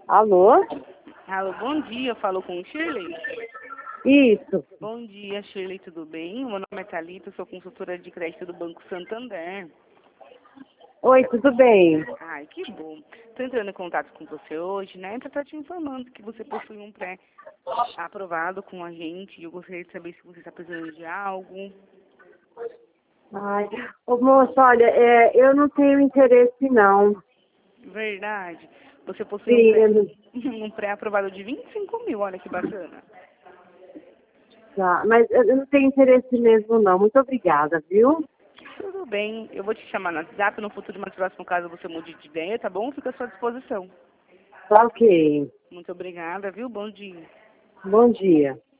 Alô? Alô, bom dia, eu falo com Shirley. Isso. Bom dia, Shirley, tudo bem? Meu nome é Thalita, sou consultora de crédito do Banco Santander. Oi, tudo bem? Ai, que bom. Estou entrando em contato com você hoje, né, para estar te informando que você possui um pré-aprovado com a gente e eu gostaria de saber se você está precisando de algo. Ai, ô, moça, olha, eu não tenho interesse, não. Verdade. Você possui Sim, eu não- um pré-aprovado de 25 mil, olha que bacana. tá, mas eu não tenho interesse mesmo, não. Muito obrigada, viu? Tudo bem, eu vou te chamar no WhatsApp no futuro mais próximo caso você mude de ideia, tá bom? Fica à sua disposição. Tá ok. Muito obrigada, viu? Bom dia. Bom dia.